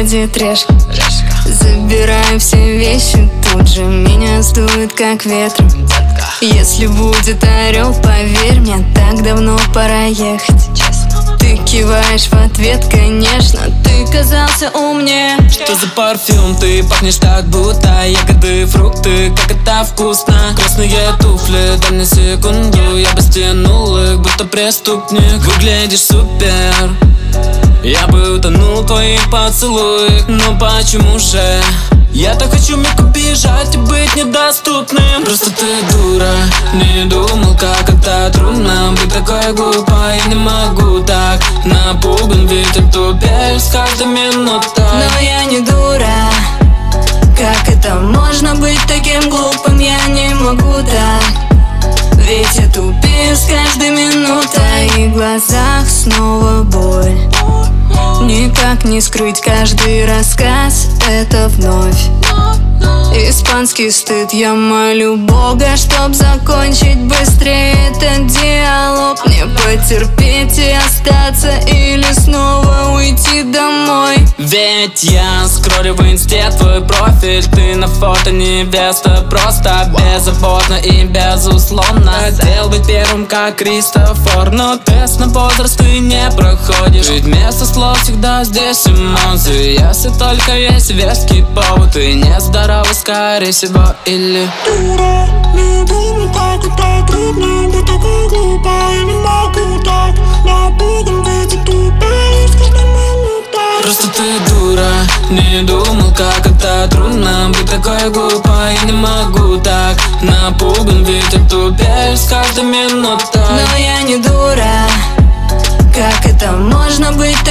приходит решка. Забираю все вещи, тут же меня сдует как ветром. Если будет орел, поверь мне, так давно пора ехать. Ты киваешь в ответ, конечно, ты казался умнее. Что за парфюм? Ты пахнешь так, будто ягоды, фрукты, как это вкусно. Красные туфли, дай мне секунду, я бы стянул их, будто преступник. Выглядишь супер, я бы утонул в твоих поцелуях, но почему же? Я так хочу миг убежать и быть недоступным. Просто ты дура, не думал, как это трудно быть такой глупой. Я не могу так, напуган, ведь ты тупеешь с каждой минутой. Но я не дура, как это можно быть таким глупым? Я не могу так, ведь я тупею с каждой минутой. В твоих глазах снова боль, никак не скрыть каждый рассказ, это вновь испанский стыд. Я молю Бога, чтоб закончить быстрее этот диалог. Мне потерпеть и остаться или снова уйти домой. Ведь я скроллю в инсте твой профиль, ты на фото невеста, просто беззаботно и безусловно. Хотел быть первым, как Кристофор, но тест на возраст ты не проходишь. Ведь вместо слов всегда здесь эмоции, если только есть веский повод. Ты нездорова, скорее всего, или дура, не думал, как это трудно быть такой глупой. Я не могу так, напуган, ведь я тупею с каждой минутой. просто ты дура, не думал, как это трудно быть такой глупой. Я не могу так, напуган, ведь я тупею с каждой минутой. Но я не дура, как это можно быть